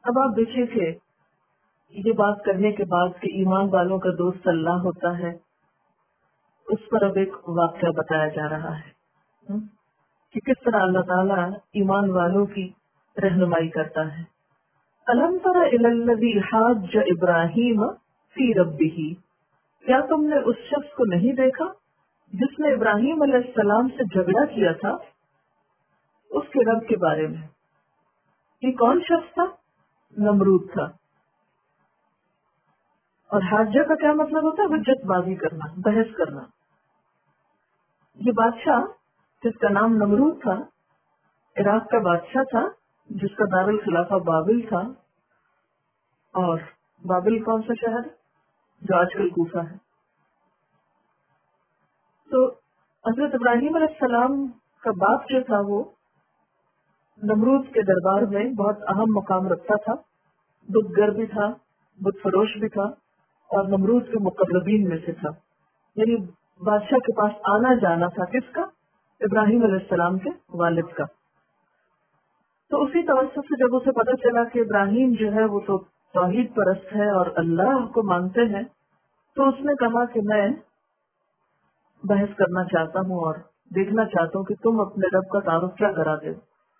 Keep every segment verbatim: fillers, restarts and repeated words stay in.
اب آپ دیکھیے کہ یہ بات کرنے کے بعد کہ ایمان والوں کا دوست اللہ ہوتا ہے، اس پر اب ایک واقعہ بتایا جا رہا ہے کہ کس طرح اللہ تعالیٰ ایمان والوں کی رہنمائی کرتا ہے. الم تر الی الذی حاج ابراہیم فی ربہ، کیا تم نے اس شخص کو نہیں دیکھا جس نے ابراہیم علیہ السلام سے جھگڑا کیا تھا اس کے رب کے بارے میں؟ یہ کون شخص تھا؟ نمرود تھا. اور حاجہ کا کیا مطلب ہوتا ہے؟ حجت بازی کرنا، بحث کرنا. یہ بادشاہ جس کا نام نمرود تھا، عراق کا بادشاہ تھا جس کا دارالخلافہ بابل تھا. اور بابل کون سا شہر جو آج کل کوفہ ہے. تو حضرت ابراہیم علیہ السلام کا باپ جو تھا وہ نمرود کے دربار میں بہت اہم مقام رکھتا تھا. بت گر بھی تھا، بت فروش بھی تھا، اور نمرود کے مقربین میں سے تھا. یعنی بادشاہ کے پاس آنا جانا تھا کس کا؟ ابراہیم علیہ السلام کے والد کا. تو اسی توسط سے جب اسے پتہ چلا کہ ابراہیم جو ہے وہ تو توحید پرست ہے اور اللہ کو مانتے ہیں، تو اس نے کہا کہ میں بحث کرنا چاہتا ہوں اور دیکھنا چاہتا ہوں کہ تم اپنے رب کا تعارف کیا کرا دے.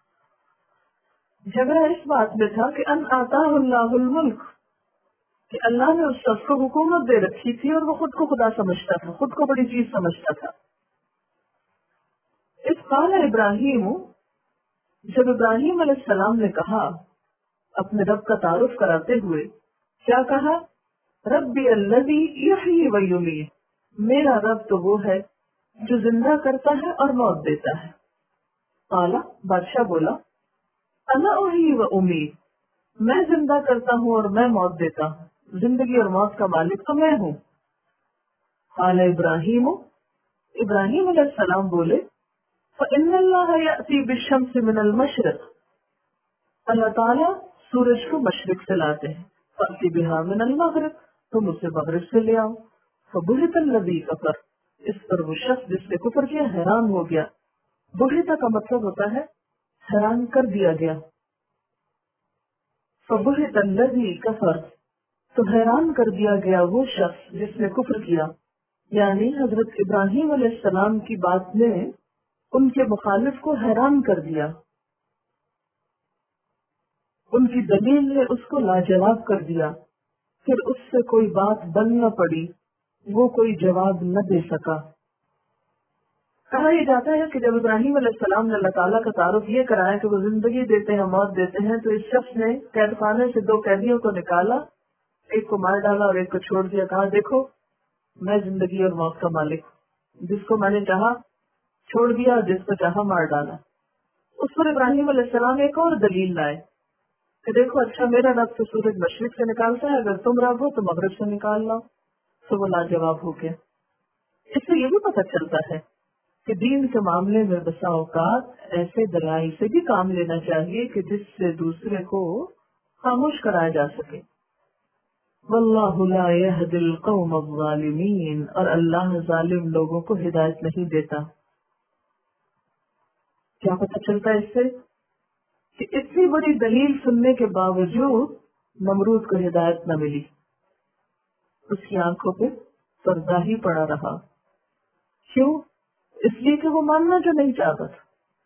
جھگڑا اس بات میں تھا کہ ان آتا اللہ الملک، کہ اللہ نے اس شخص کو حکومت دے رکھی تھی اور وہ خود کو خدا سمجھتا تھا، خود کو بڑی چیز سمجھتا تھا. اس قال ابراہیم، جب ابراہیم علیہ السلام نے کہا اپنے رب کا تعارف کراتے ہوئے، کیا کہا؟ ربی الذی یحیی و یمیت، میرا رب تو وہ ہے جو زندہ کرتا ہے اور موت دیتا ہے. قال، بادشاہ بولا، انا احیی و امیت، میں زندہ کرتا ہوں اور میں موت دیتا ہوں، زندگی اور موت کا مالک تو میں ہوں. قال ابراہیم، ابراہیم علیہ السلام بولے، فإن اللہ یأتی بالشمس من المشرق، اللہ تعالیٰ سورج کو مشرق سے لاتے ہیں. فأتی بہا من المغرب، تم اسے مغرب سے لے آؤ. فبہت الذی کفر، اس پر وہ شخص جس نے کفر کیا حیران ہو گیا. بہتا کا مطلب ہوتا ہے حیران کر دیا گیا. فبہت الذی کفر، تو حیران کر دیا گیا وہ شخص جس نے کفر کیا. یعنی حضرت ابراہیم علیہ السلام کی بات نے ان کے مخالف کو حیران کر دیا، ان کی دلیل نے اس کو لاجواب کر دیا. پھر اس سے کوئی بات بن نہ پڑی، وہ کوئی جواب نہ دے سکا. کہا یہ جاتا ہے کہ جب ابراہیم علیہ السلام نے اللہ تعالیٰ کا تعارف یہ کرایا کہ وہ زندگی دیتے ہیں موت دیتے ہیں، تو اس شخص نے قید خانے سے دو قیدیوں کو نکالا، ایک کو مار ڈالا اور ایک کو چھوڑ دیا. کہا دیکھو میں زندگی اور موت کا مالک، جس کو میں نے چاہا چھوڑ دیا اور جس کو چاہا مار ڈالا. اس پر ابراہیم علیہ السلام ایک اور دلیل لائے کہ دیکھو اچھا میرا رب تو سورج مشرق سے نکالتا ہے، اگر تم رب ہو تو مغرب سے نکال لاؤ. تو وہ لاجواب ہو گیا. اس سے یہ بھی پتہ چلتا ہے کہ دین کے معاملے میں بسا اوقات ایسے دلائل سے بھی کام لینا چاہیے کہ جس سے دوسرے کو خاموش کرایا جا سکے. واللہ لا یہدی القوم الظالمین، اور اللہ ظالم لوگوں کو ہدایت نہیں دیتا. کیا پتہ چلتا ہے اس سے؟ کہ اتنی بڑی دلیل سننے کے باوجود نمرود کو ہدایت نہ ملی، اس کی آنکھوں پہ پردہ ہی پڑا رہا. کیوں؟ اس لیے کہ وہ ماننا جو نہیں چاہتا تھا.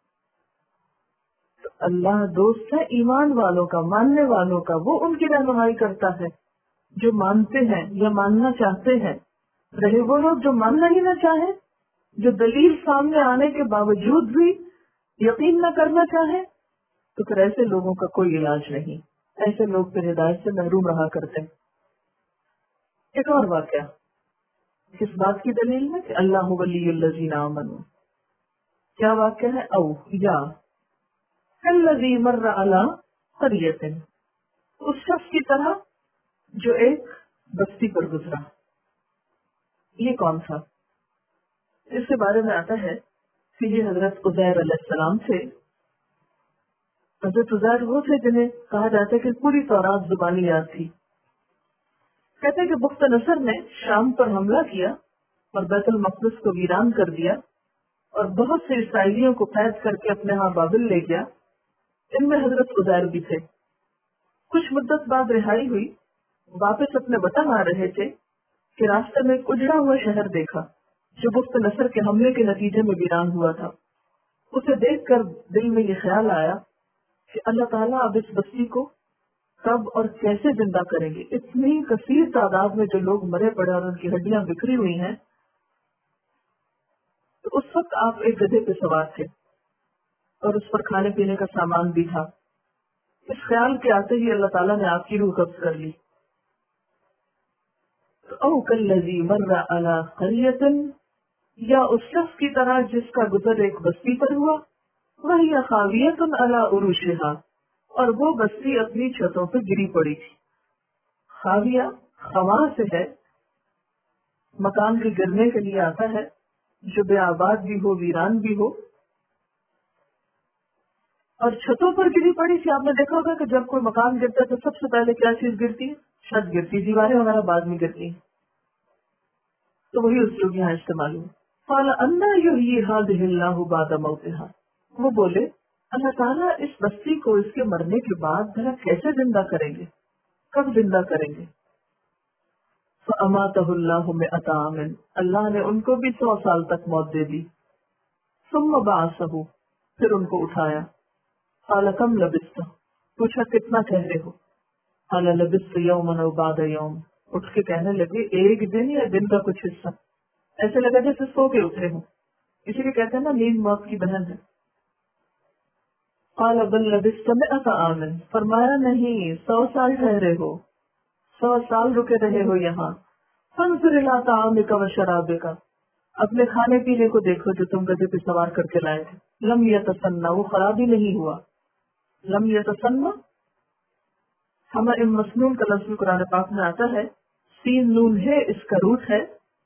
تو اللہ دوست ہے ایمان والوں کا، ماننے والوں کا، وہ ان کی رہنمائی کرتا ہے جو مانتے ہیں یا ماننا چاہتے ہیں. رہے وہ لوگ جو ماننا ہی نہ چاہیں، جو دلیل سامنے آنے کے باوجود بھی یقین نہ کرنا چاہیں، تو پھر ایسے لوگوں کا کوئی علاج نہیں. ایسے لوگ پھر ہدایت سے محروم رہا کرتے ہیں. ایک اور واقعہ کس بات کی دلیل ہے کہ اللہ ولی الذین آمنوا. کیا واقعہ ہے؟ او یا الذی مر علی قریۃ، اس شخص کی طرح جو ایک بستی پر گزرا. یہ کون تھا؟ اس کے بارے میں آتا ہے کہ یہ حضرت عزیر علیہ السلام تھے. حضرت عزیر وہ تھے جنہیں کہا جاتا ہے کہ پوری تورات زبانی یاد تھی. کہتے ہیں کہ بخت نصر نے شام پر حملہ کیا اور بیت المقدس کو ویران کر دیا اور بہت سے اسرائیلیوں کو قید کر کے اپنے ہاں بابل لے گیا. ان میں حضرت عزیر بھی تھے. کچھ مدت بعد رہائی ہوئی، واپس اپنے وطن آ رہے تھے کہ راستے میں ایک اجڑا ہوا شہر دیکھا جو بخت نصر کے حملے کے نتیجے میں ویران ہوا تھا۔ اسے دیکھ کر دل میں یہ خیال آیا کہ اللہ تعالیٰ اب اس بستی کو کب اور کیسے زندہ کریں گے؟ اتنی کثیر تعداد میں جو لوگ مرے پڑے اور ان کی ہڈیاں بکھری ہوئی ہیں۔ تو اس وقت آپ ایک گدھے پہ سوار تھے اور اس پر کھانے پینے کا سامان بھی تھا۔ اس خیال کے آتے ہی اللہ تعالیٰ نے آپ کی روح قبض کر لی۔ او کالذی مر علی قریۃ، یا اس شخص کی طرح جس کا گزر ایک بستی پر ہوا، وہی خاویۃ علی عروشہا، اور وہ بستی اپنی چھتوں پہ گری پڑی تھی۔ خاویہ خواہ سے ہے، مکان کے گرنے کے لیے آتا ہے جو بے آباد بھی ہو، ویران بھی ہو۔ اور چھتوں پر گری پڑی تھی، آپ نے دیکھا ہوگا کہ جب کوئی مکان گرتا ہے تو سب سے پہلے کیا چیز گرتی ہے؟ چھت گرتی، دیواریں وغیرہ بعد میں گرتی ہیں۔ تو وہی اسلوب یہاں استعمال ہوا۔ قال انا یحیی ہذہ اللہ بعد موتہا، وہ بولے اللہ تعالیٰ اس بستی کو اس کے مرنے کے بعد بھلا کیسے زندہ کریں گے، کب زندہ کریں گے؟ فاماتہ اللہ مئۃ عام، اللہ نے ان کو بھی سو سال تک موت دے دی۔ ثم بعثہ، پھر ان کو اٹھایا۔ قال کم لبثت، پوچھا کتنا ٹھہرے ہو؟ قال لبثت یوما او بعد یوم، اٹھ کے کہنے لگے ایک دن یا دن کا کچھ حصہ، ایسے لگا جیسے سو کے اٹھے ہوں، اسی لیے کہتے ہیں نا نیند موت کی بہن ہے۔ قال بل لبثت مئۃ عام، فرمایا نہیں سو سال ٹھہرے ہو، سو سال رکے رہے ہو یہاں۔ فانظر الی طعامک و شرابک، اپنے کھانے پینے کو دیکھو جو تم گدھے پہ سوار کر کے لائے تھے۔ لم یتسنہ، وہ خراب ہی نہیں ہوا۔ لم یتسنہ ہمارے مسنون کا لفظ قرآن پاک میں آتا ہے، سین نون ہے اس کا روٹ ہے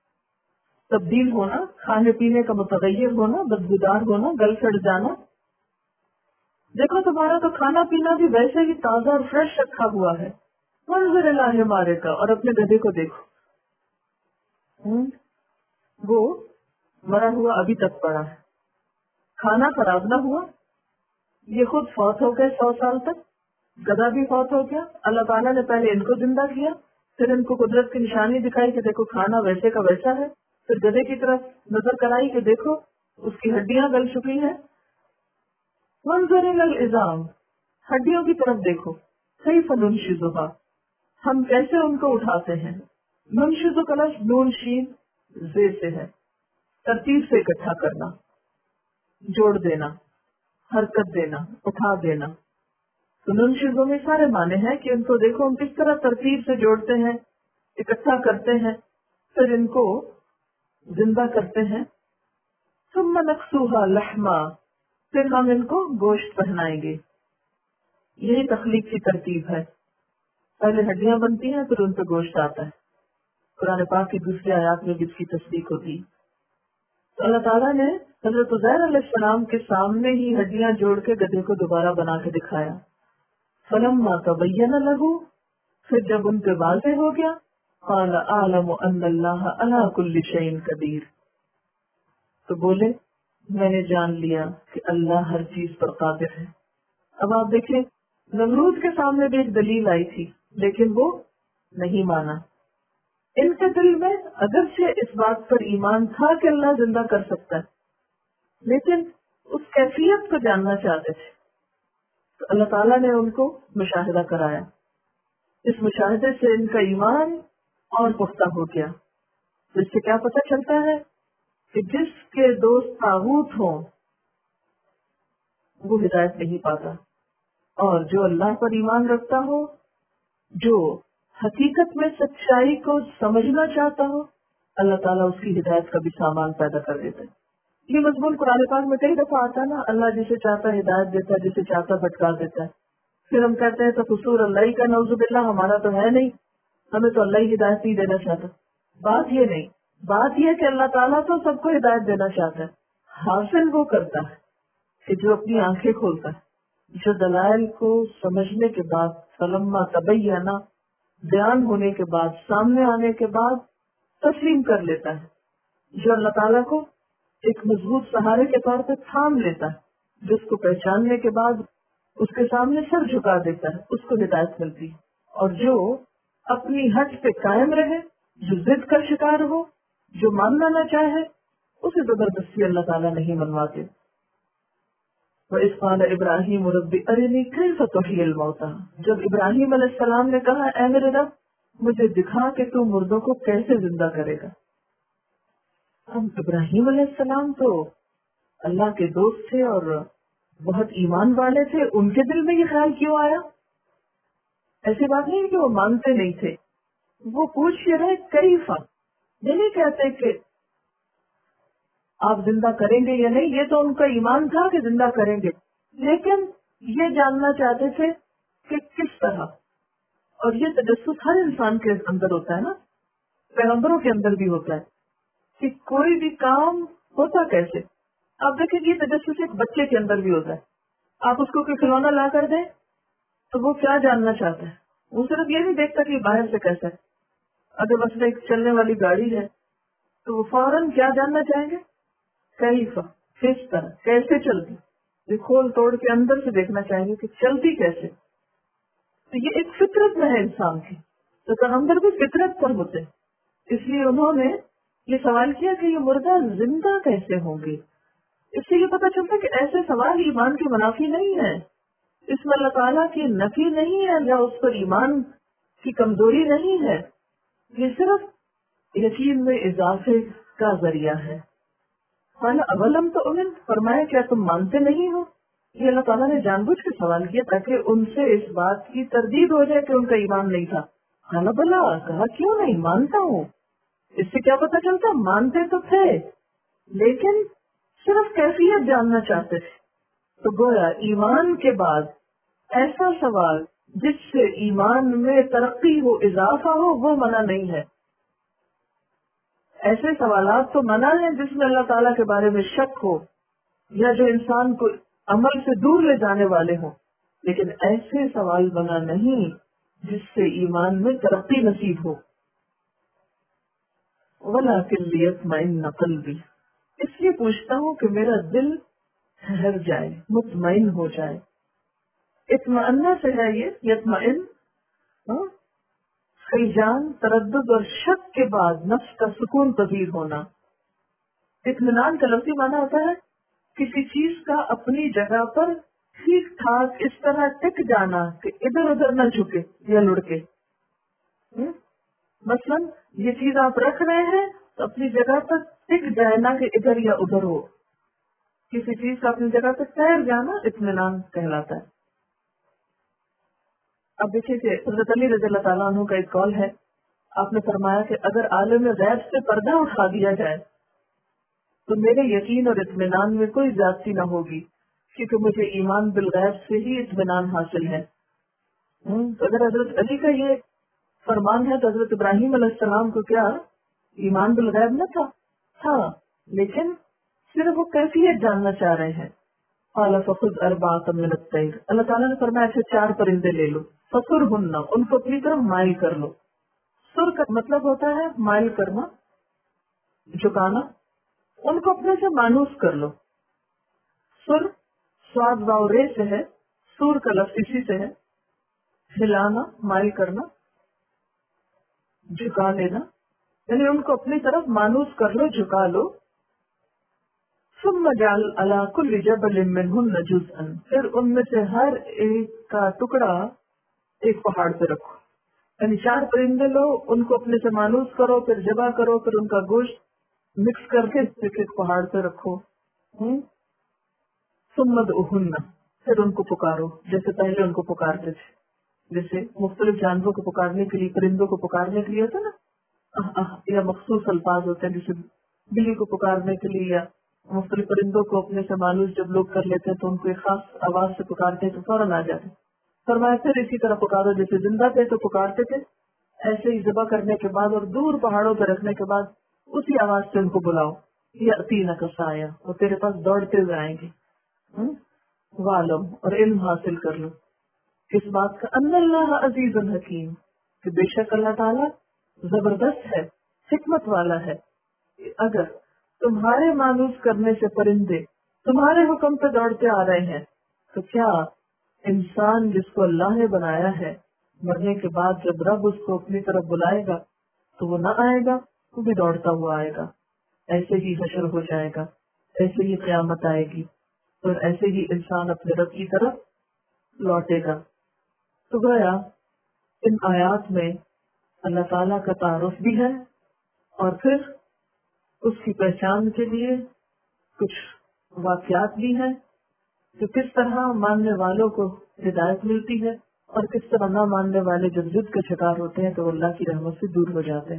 تبدیل ہونا، کھانے پینے کا متغیر ہونا، بدبودار ہونا، گل سڑ جانا۔ دیکھو تمہارا تو کھانا پینا بھی ویسے ہی تازہ اور فریش رکھا ہوا ہے۔ منظر اللہ مارے کا، اور اپنے گدھے کو دیکھو، ہوں وہ مرا ہوا ابھی تک پڑا ہے، کھانا خراب نہ ہوا، یہ خود فوت ہو گئے سو سال تک، گدھا بھی فوت ہو گیا۔ اللہ تعالیٰ نے پہلے ان کو زندہ کیا، پھر ان کو قدرت کی نشانی دکھائی کہ دیکھو کھانا ویسے کا ویسا ہے، پھر گدھے کی طرف نظر کرائی کہ دیکھو اس کی ہڈیاں گل چکی ہیں۔ منظر العظام، ہڈیوں کی طرف دیکھو، کیف ننشزھا، ہم کیسے ان کو اٹھاتے ہیں۔ ننشز کا لفظ نون شین زے سے ہے، ترتیب سے اکٹھا کرنا، جوڑ دینا، حرکت دینا، اٹھا دینا۔ تو ننشزوں میں سارے معنی ہیں کہ ان کو دیکھو ہم کس طرح ترتیب سے جوڑتے ہیں، اکٹھا کرتے ہیں، پھر ان کو زندہ کرتے ہیں۔ ثم نکسوها لحما، پھر ہم ان کو گوشت پہنائیں گے۔ یہی تخلیق کی ترتیب ہے، پہلے ہڈیاں بنتی ہیں پھر ان پہ گوشت آتا ہے۔ قرآن پاک کی دوسری آیات میں بھی اس کی تصدیق ہوتی۔ تو اللہ تعالیٰ نے حضرت عزیر علیہ السلام کے سامنے ہی ہڈیاں جوڑ کے گدھے کو دوبارہ بنا کے دکھایا۔ فلما تبین لہ، پھر جب ان پہ واضح ہو گیا، قال اعلم ان اللہ علی کل شیء قدیر، تو بولے میں نے جان لیا کہ اللہ ہر چیز پر قادر ہے۔ اب آپ دیکھیں نمرود کے سامنے بھی ایک دلیل آئی تھی لیکن وہ نہیں مانا۔ ان کے دل میں اگرچہ اس بات پر ایمان تھا کہ اللہ زندہ کر سکتا ہے، لیکن اس کیفیت کو جاننا چاہتے تھے۔ تو اللہ تعالیٰ نے ان کو مشاہدہ کرایا، اس مشاہدے سے ان کا ایمان اور پختہ ہو گیا۔ تو اس سے کیا پتہ چلتا ہے کہ جس کے دوست طاغوت ہوں وہ ہدایت نہیں پاتا، اور جو اللہ پر ایمان رکھتا ہو، جو حقیقت میں سچائی کو سمجھنا چاہتا ہو، اللہ تعالیٰ اس کی ہدایت کا بھی سامان پیدا کر دیتا ہے۔ یہ مضمون قرآن پاک میں کئی دفعہ آتا ہے نا، اللہ جسے چاہتا ہے ہدایت دیتا ہے، جسے چاہتا بھٹکا دیتا ہے۔ پھر ہم کہتے ہیں تو قصور اللہ ہی کا، نعوذ باللہ، ہمارا تو ہے نہیں، ہمیں تو اللہ ہی ہدایت نہیں دینا چاہتا۔ بات یہ نہیں، بات یہ کہ اللہ تعالیٰ تو سب کو ہدایت دینا چاہتا ہے، حاصل وہ کرتا ہے کہ جو اپنی آنکھیں کھولتا ہے، جو دلائل کو سمجھنے کے بعد، فلما تبین، بیان ہونے کے بعد، سامنے آنے کے بعد تسلیم کر لیتا ہے، جو اللہ تعالیٰ کو ایک مضبوط سہارے کے طور پہ تھام لیتا ہے، جس کو پہچاننے کے بعد اس کے سامنے سر جھکا دیتا ہے اس کو ہدایت ملتی ہے، اور جو اپنی ہٹ پہ قائم رہے، جو ضد کا شکار ہو، جو ماننا نہ چاہے، اسے زبردستی اللہ تعالیٰ نہیں منواتے۔ وَإِذْ قَالَ إِبْرَاهِيمُ رَبِّ أَرِنِي كَيْفَ تُحْيِي الْمَوْتَىٰ، جب ابراہیم علیہ السلام نے کہا اے میرے رب مجھے دکھا کہ تو مردوں کو کیسے زندہ کرے گا۔ ہم ابراہیم علیہ السلام تو اللہ کے دوست تھے اور بہت ایمان والے تھے، ان کے دل میں یہ خیال کیوں آیا؟ ایسی بات نہیں کہ وہ مانتے نہیں تھے، وہ پوچھ رہے کیفا، یہ نہیں کہتے کہ آپ زندہ کریں گے یا نہیں، یہ تو ان کا ایمان تھا کہ زندہ کریں گے، لیکن یہ جاننا چاہتے تھے کہ کس طرح۔ اور یہ تجسس ہر انسان کے اندر ہوتا ہے نا، پیغمبروں کے اندر بھی ہوتا ہے کہ کوئی بھی کام ہوتا کیسے۔ آپ دیکھیں یہ تجسس ایک بچے کے اندر بھی ہوتا ہے، آپ اس کو کوئی کھلونا لا کر دیں تو وہ کیا جاننا چاہتا ہے، وہ صرف یہ نہیں دیکھتا کہ باہر سے کیسا ہے۔ اگر مثلا ایک چلنے والی گاڑی ہے تو وہ فوراً کیا جاننا چاہیں گے، کیفا، کس طرح، کیسے چلتی، یہ کھول توڑ کے اندر سے دیکھنا چاہیں گے کہ چلتی کیسے۔ تو یہ ایک فطرت میں ہے انسان کی، تو پیغمبر بھی فطرت پر ہوتے، اس لیے انہوں نے یہ سوال کیا کہ یہ مردہ زندہ کیسے ہوں گے۔ اس سے یہ پتہ چلتا کہ ایسے سوال ایمان کے منافی نہیں ہے، اس میں اللہ تعالیٰ کی نفی نہیں ہے یا اس پر ایمان کی کمزوری نہیں ہے، یہ صرف یقین میں اضافے کا ذریعہ ہے۔ قال اولم تؤمن، فرمایا کیا تم مانتے نہیں ہو؟ یہ اللہ تعالیٰ نے جان بوجھ کے سوال کیا تاکہ ان سے اس بات کی تردید ہو جائے کہ ان کا ایمان نہیں تھا۔ قال بلا، کہا کیوں نہیں، مانتا ہوں۔ اس سے کیا پتہ چلتا، مانتے تو تھے لیکن صرف کیفیت جاننا چاہتے تھے۔ تو گویا ایمان کے بعد ایسا سوال جس سے ایمان میں ترقی ہو، اضافہ ہو، وہ منع نہیں ہے۔ ایسے سوالات تو منع ہیں جس میں اللہ تعالیٰ کے بارے میں شک ہو یا جو انسان کو عمل سے دور لے جانے والے ہوں، لیکن ایسے سوال منع نہیں جس سے ایمان میں ترقی نصیب ہو۔ وَلَٰكِن لِّيَطْمَئِنَّ قَلْبِي، اس لیے پوچھتا ہوں کہ میرا دل ٹھہر جائے، مطمئن ہو جائے۔ اطمئنہ سے ہے یہ، یطمئن خیجان، تردد اور شک کے بعد نفس کا سکون پذیر ہونا۔ اطمینان کا لفظی معنی ہوتا ہے کسی چیز کا اپنی جگہ پر ٹھیک ٹھاک اس طرح ٹک جانا کہ ادھر ادھر نہ جھکے یا لڑکے۔ مثلا یہ چیز آپ رکھ رہے ہیں تو اپنی جگہ پر ٹک جائے، نہ کہ ادھر یا ادھر ہو۔ کسی چیز کا اپنی جگہ پر ٹھہر جانا اطمینان کہلاتا ہے۔ اب دیکھیے کہ حضرت علی رضی اللہ تعالیٰ عنہ کا ایک قول ہے، آپ نے فرمایا کہ اگر عالم غیب سے پردہ اٹھا دیا جائے تو میرے یقین اور اطمینان میں کوئی زیادتی نہ ہوگی، کیونکہ مجھے ایمان بالغیب سے ہی اطمینان حاصل ہے۔ تو اگر حضرت علی کا یہ فرمان ہے تو حضرت ابراہیم علیہ السلام کو کیا ایمان بالغیب نہ تھا؟ تھا، لیکن صرف وہ کیفیت جاننا چاہ رہے ہیں۔ قال فخذ اربعۃ من الطیر، اللہ تعالیٰ نے فرمایا اچھا چار پرندے لے لو، فصرہن، ان کو اپنی طرف مائل کر لو۔ سر کا مطلب ہوتا ہے مائل کرنا، جھکانا، ان کو اپنے سے مانوس کر لو۔ سر سواد واو رے سے ہے، سور کا لفظ اسی سے ہے، ہلانا، مائل کرنا، جھکا لینا، یعنی ان کو اپنی طرف مانوس کر لو، جھکا لو۔ ثم جعل على كل جبل منهن جزءا، پھر ان میں سے ہر ایک کا ٹکڑا ایک پہاڑ پہ رکھو، یعنی چار پرندے لو، ان کو اپنے سے مانوس کرو، پھر جبا کرو، پھر ان کا گوشت مکس کر کے ایک پہاڑ پہ رکھو۔ ثم ادعوهن، پھر ان کو پکارو جیسے پہلے ان کو پکارتے تھے، جیسے مختلف جانوروں کو پکارنے کے لیے، پرندوں کو پکارنے کے لیے ہوتا ہے نا، یا مخصوص الفاظ ہوتے ہیں جیسے بلی کو پکارنے کے لیے، یا مختلف پرندوں کو اپنے سے مانوس جب لوگ کر لیتے ہیں تو ان کو ایک خاص آواز سے پکارتے ہیں تو فوراً آ جاتے۔ فرمایا پھر اسی طرح پکارو جیسے زندہ تھے تو پکارتے تھے، ایسے ہی ذبح کرنے کے بعد اور دور پہاڑوں پہ رکھنے کے بعد اسی آواز سے ان کو بلاؤ، یہ عطینہ کا سایہ، وہ تیرے پاس دوڑتے ہوئے آئیں گے۔ والم، اور علم حاصل کر لو اس بات کا، ان اللہ عزیز الحکیم، کہ بے شک اللہ تعالیٰ زبردست ہے، حکمت والا ہے۔ اگر تمہارے مانوس کرنے سے پرندے تمہارے حکم پہ دوڑتے آ رہے ہیں تو کیا انسان جس کو اللہ نے بنایا ہے، مرنے کے بعد جب رب اس کو اپنی طرف بلائے گا تو وہ نہ آئے گا، وہ بھی دوڑتا ہوا آئے گا. ایسے ہی حشر ہو جائے گا، ایسے ہی قیامت آئے گی، اور ایسے ہی انسان اپنے رب کی طرف لوٹے گا. تو گویا ان آیات میں اللہ تعالیٰ کا تعارف بھی ہے، اور پھر اس کی پہچان کے لیے کچھ واقعات بھی ہیں کہ کس طرح ماننے والوں کو ہدایت ملتی ہے، اور کس طرح نہ ماننے والے جب ضد کا شکار ہوتے ہیں تو اللہ کی رحمت سے دور ہو جاتے ہیں.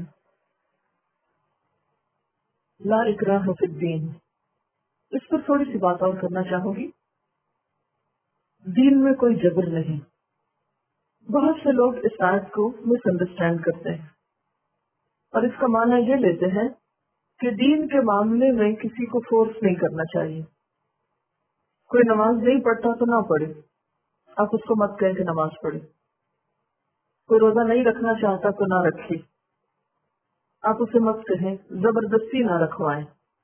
لا اکراہ فی الدین، اس پر تھوڑی سی بات اور کرنا چاہوں گی. دین میں کوئی جبر نہیں. بہت سے لوگ اس آیت کو مس انڈرسٹینڈ کرتے ہیں اور اس کا معنی یہ لیتے ہیں کہ دین کے معاملے میں کسی کو فورس نہیں کرنا چاہیے. کوئی نماز نہیں پڑھتا تو نہ پڑھے، آپ اس کو مت کہیں کہ نماز پڑھے. کوئی روزہ نہیں رکھنا چاہتا تو نہ رکھے، آپ اسے مت کہیں. زبردستی نہ رکھوائیں،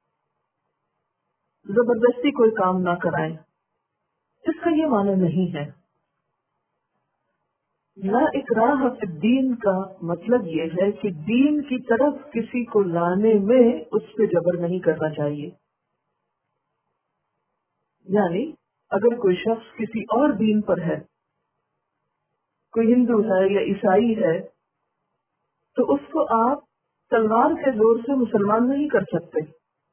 زبردستی کوئی کام نہ کرائیں. اس کا یہ معنی نہیں ہے. لا اکراہ فی الدین کا مطلب یہ ہے کہ دین کی طرف کسی کو لانے میں اس پہ جبر نہیں کرنا چاہیے. یعنی اگر کوئی شخص کسی اور دین پر ہے، کوئی ہندو ہے یا عیسائی ہے، تو اس کو آپ تلوار کے زور سے مسلمان نہیں کر سکتے.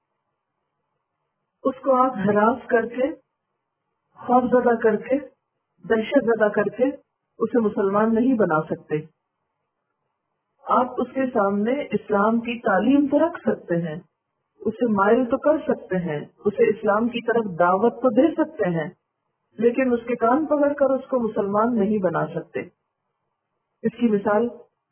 اس کو آپ ہراس کر کے، خوف زدہ کر کے، دہشت زدہ کر کے اسے مسلمان نہیں بنا سکتے. آپ اس کے سامنے اسلام کی تعلیم تو رکھ سکتے ہیں، اسے مائل تو کر سکتے ہیں، اسے اسلام کی طرف دعوت تو دے سکتے ہیں، لیکن اس کے کان پکڑ کر اس کو مسلمان نہیں بنا سکتے. اس کی مثال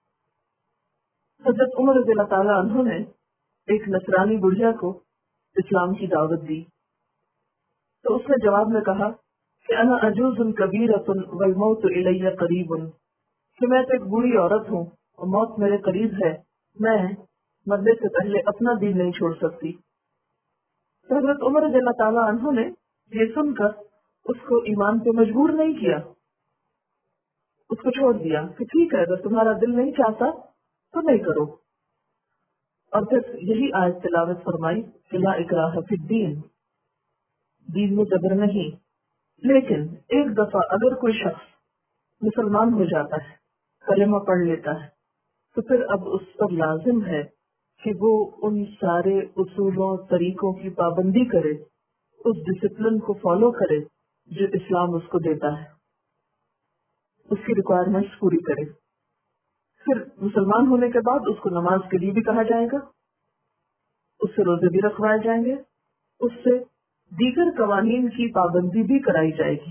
حضرت عمر رضی اللہ تعالیٰ عنہ نے ایک نصرانی بڑھیا کو اسلام کی دعوت دی، تو اس نے جواب میں کہا کہ انا عجوز کبیرۃ والموت الی قریب، کہ میں تو ایک بوڑھی عورت ہوں اور موت میرے قریب ہے، میں مرنے سے پہلے اپنا دین نہیں چھوڑ سکتی. تو حضرت عمر رضی اللہ تعالیٰ عنہ نے یہ سن کر اس کو ایمان پہ مجبور نہیں کیا، اس کو چھوڑ دیا کہ ٹھیک ہے اگر تمہارا دل نہیں چاہتا تو نہیں کرو. اور پھر یہی آیت تلاوت فرمائی کہ لا اکراہ فی الدین، دین میں جبر نہیں. لیکن ایک دفعہ اگر کوئی شخص مسلمان ہو جاتا ہے، کلمہ پڑھ لیتا ہے، تو پھر اب اس پر لازم ہے کہ وہ ان سارے اصولوں طریقوں کی پابندی کرے، اس ڈسپلن کو فالو کرے جو اسلام اس کو دیتا ہے، اس کی ریکوائرمنٹس پوری کرے. پھر مسلمان ہونے کے بعد اس کو نماز کے لیے بھی کہا جائے گا، اس سے روزے بھی رکھوائے جائیں گے، اس سے دیگر قوانین کی پابندی بھی کرائی جائے گی.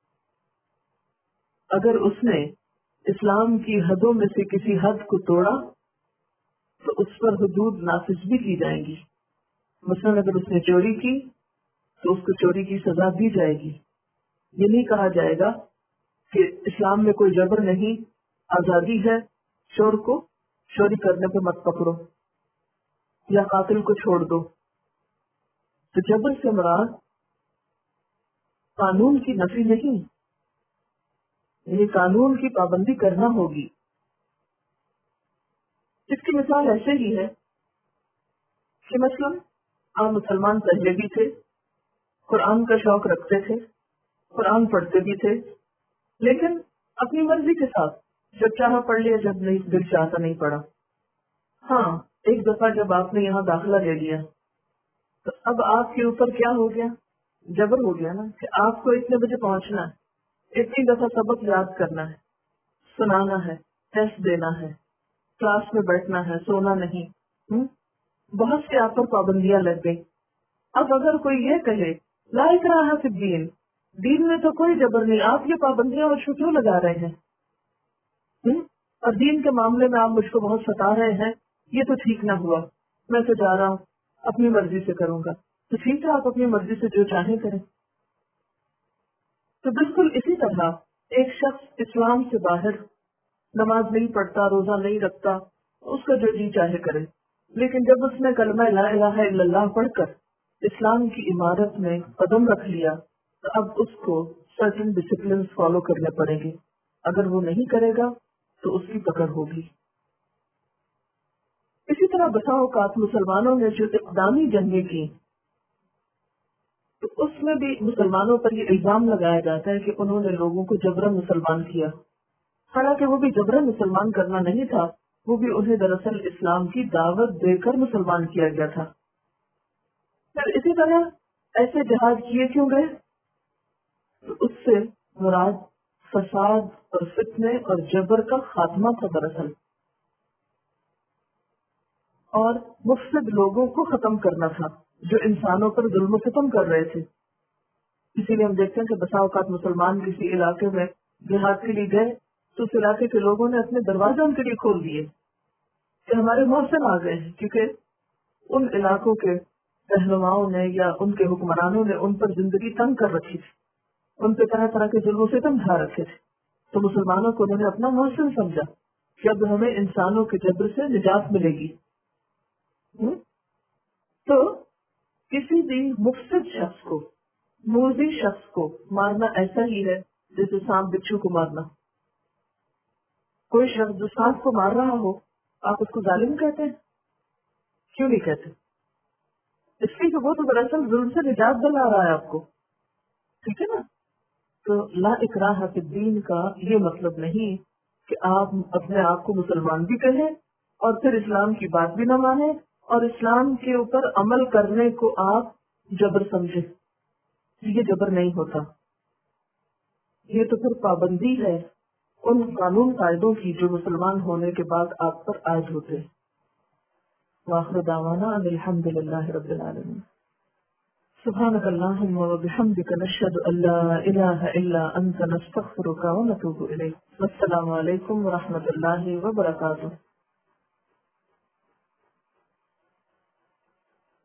اگر اس نے اسلام کی حدوں میں سے کسی حد کو توڑا تو اس پر حدود نافذ بھی کی جائیں گی. مثلاً اگر اس نے چوری کی تو اس کو چوری کی سزا دی جائے گی. یہ نہیں کہا جائے گا کہ اسلام میں کوئی جبر نہیں، آزادی ہے، چور کو چوری کرنے پہ مت پکڑو یا قاتل کو چھوڑ دو. تو جبر سے مراد قانون کی نفی نہیں، یہ قانون کی پابندی کرنا ہوگی. اس کی مثال ایسے ہی ہے کہ مثلاً آپ مسلمان پہلے بھی تھے، قرآن کا شوق رکھتے تھے، قرآن پڑھتے بھی تھے، لیکن اپنی مرضی کے ساتھ جب چاہا پڑھ لیا، جب نہیں دل چاہتا نہیں پڑھا. ہاں ایک دفعہ جب آپ نے یہاں داخلہ لے لیا تو اب آپ کے اوپر کیا ہو گیا؟ جبر ہو گیا نا کہ آپ کو اتنے بجے پہنچنا ہے، اتنی دفعہ سبق یاد کرنا ہے، سنانا ہے، ٹیسٹ دینا ہے، کلاس میں بیٹھنا ہے، سونا نہیں. ہم؟ بہت سی آپ پر پابندیاں لگ گئی. اب اگر کوئی یہ کہے لا اکراہ فی الدین، دین میں تو کوئی جبر نہیں، آپ یہ پابندیاں مجھ کو کیوں لگا رہے ہیں، ہم؟ اور دین کے معاملے میں آپ مجھ کو بہت ستا رہے ہیں، یہ تو ٹھیک نہ ہوا، میں تو جا رہا ہوں اپنی مرضی سے کروں گا. تو ٹھیک ہے آپ اپنی مرضی سے جو چاہیں کریں. تو بالکل اسی طرح ایک شخص اسلام سے باہر نماز نہیں پڑھتا، روزہ نہیں رکھتا، اس کا جو جی چاہے کرے، لیکن جب اس نے کلمہ لا الہ الا اللہ پڑھ کر اسلام کی عمارت میں قدم رکھ لیا تو اب اس کو سرٹن ڈسپلن فالو کرنے پڑیں گے. اگر وہ نہیں کرے گا تو اس کی پکڑ ہوگی. اسی طرح بسا اوقات مسلمانوں نے جو اقدامی جنگیں کی تو اس میں بھی مسلمانوں پر یہ الزام لگایا جاتا ہے کہ انہوں نے لوگوں کو جبرن مسلمان کیا. حالانکہ وہ بھی جبرن مسلمان کرنا نہیں تھا، وہ بھی انہیں دراصل اسلام کی دعوت دے کر مسلمان کیا گیا تھا. پھر اسی طرح ایسے جہاد کیے کیوں گئے؟ تو اس سے مراد فساد اور فتنے اور جبر کا خاتمہ تھا دراصل، اور مفسد لوگوں کو ختم کرنا تھا جو انسانوں پر ظلم و ستم کر رہے تھے. اسی لیے ہم دیکھتے ہیں کہ بسا اوقات مسلمان کسی علاقے میں جہاد کے لیے گئے تو اس علاقے کے لوگوں نے اپنے دروازے ان کے لیے کھول دیے کہ ہمارے محسن آ گئے ہیں، کیونکہ ان علاقوں کے رہنماؤں نے یا ان کے حکمرانوں نے ان پر زندگی تنگ کر رکھی تھی، ان پہ طرح طرح کے ظلم و ستم ڈھا رکھے تھے. تو مسلمانوں کو انہوں نے اپنا محسن سمجھا کہ اب ہمیں انسانوں کے جبر سے نجات ملے گی. تو کسی بھی مفسد شخص کو، موذی شخص کو مارنا ایسا ہی ہے جیسے سانپ بچھو کو مارنا. کوئی شخص جو سانپ کو مار رہا ہو آپ اس کو ظالم کہتے ہیں؟ کیوں نہیں کہتے؟ اس لیے کہ وہ تو دراصل ظلم سے نجات دلا رہا ہے آپ کو. ٹھیک ہے نا؟ تو لا اکراہ فی الدین کا یہ مطلب نہیں کہ آپ اپنے آپ کو مسلمان بھی کہیں اور پھر اسلام کی بات بھی نہ مانیں اور اسلام کے اوپر عمل کرنے کو آپ جبر سمجھیں. یہ جبر نہیں ہوتا، یہ تو پھر پابندی ہے ان قانون قاعدوں کی جو مسلمان ہونے کے بعد آپ پر عائد ہوتے ہیں. وآخر دعوانا ان الحمد للہ رب العالمین. سبحانك اللهم وبحمدك نشهد ان لا اله الا انت نستغفرك ونتوب اليك. والسلام علیکم ورحمۃ اللہ وبرکاتہ.